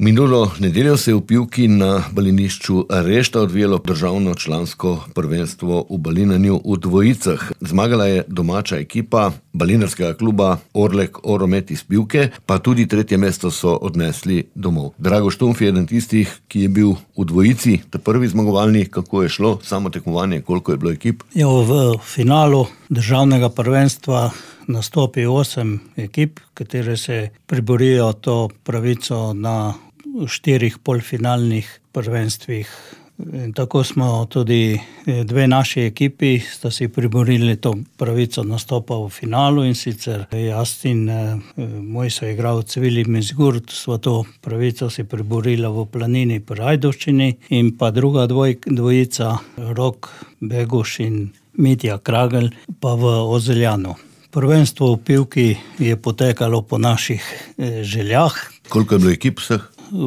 Minulo nedeljo se je v Pivki na balinišču Rešta odvijalo državno člansko prvenstvo v balinanju v dvojicah. Zmagala je domača ekipa balinarskega kluba Orlek Oromet iz Pivke, pa tudi tretje mesto so odnesli domov. Drago Štumf je eden tistih, ki je bil v dvojici, ta prvi zmagovalni. Kako je šlo samo tekmovanje, koliko je bilo ekip? V finalu državnega prvenstva nastopi 8 ekip, katere se priborijo to pravico na 4 polfinalnih prvenstvih. In tako smo tudi 2 naši ekipi sta si priborili to pravico nastopa v finalu, in sicer jaz in moj soigralec Vili Mezgurt sva to pravico si priborila v Planini pri Ajdovščini, in pa druga dvojica Rok Beguš in Mitja Kragelj pa v Ozeljanu. Prvenstvo v Pivki je potekalo po naših željah. Koliko je bilo ekip vseh?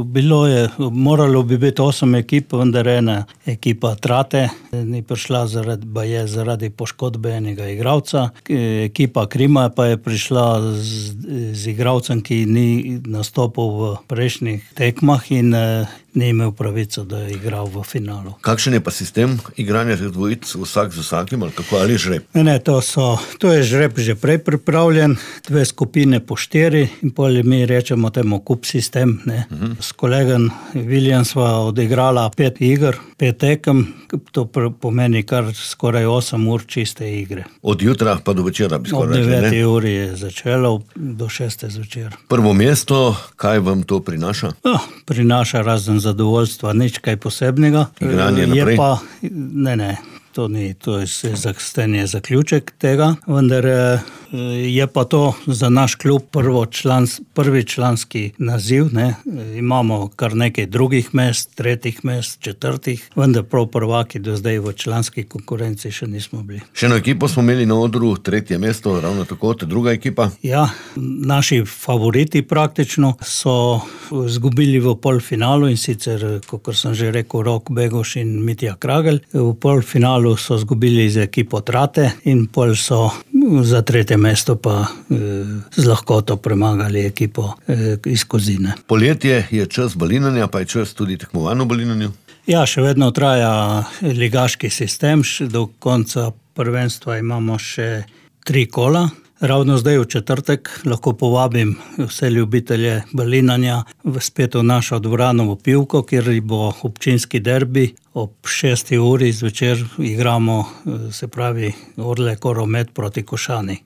Moralo bi biti 8 ekip, vendar ena ekipa Trate ni prišla zaradi poškodbe enega igralca. Ekipa Krima pa je prišla z igralcem, ki ni nastopil v prejšnjih tekmah in ni imel pravico, da je igral v finalu. Kakšen je pa sistem igranja teh dvojic, vsak z vsakim, ali kako, ali žreb? Ne, to je žreb že prej pripravljen, 2 skupine po 4 in potem mi rečemo temu kup sistem, ne. S kolegom Viljem sva odigrala 5 iger, 5 tekem, to pomeni kar skoraj 8 ur čiste igre. Od jutra pa do večera bi skoraj rekli, ne? Od 9 uri je začelo do 6 zvečer. Prvo mesto, kaj vam to prinaša? Prinaša razen zadovoljstva, nič kaj posebnega. Igranje naprej? Ne, to ni, to je zaključek tega, vendar je pa to za naš klub prvi članski naziv, ne. Imamo kar nekaj drugih mest, tretjih mest, četrtih, vendar prav prvaki do zdaj v članski konkurenci še nismo bili. Še eno ekipo smo imeli na odru, tretje mesto, ravno tako, druga ekipa? Ja, naši favoriti praktično so izgubili v polfinalu, in sicer, kakor sem že rekel, Rok Beguš in Mitja Kragelj. V polfinalu so izgubili z ekipo Trate in pol so za tretje mesto pa z lahkoto premagali ekipo iz Kozine. Poletje je čas balinanja, pa je čas tudi tekmovanja v balinanju? Ja, še vedno traja ligaški sistem, do konca prvenstva imamo še 3 kola. Ravno zdaj v četrtek lahko povabim vse ljubitelje balinanja spet v našo dvorano v Pivko, kjer bo občinski derbi. Ob 6 uri zvečer igramo, se pravi, Orlek Oromet proti Košani.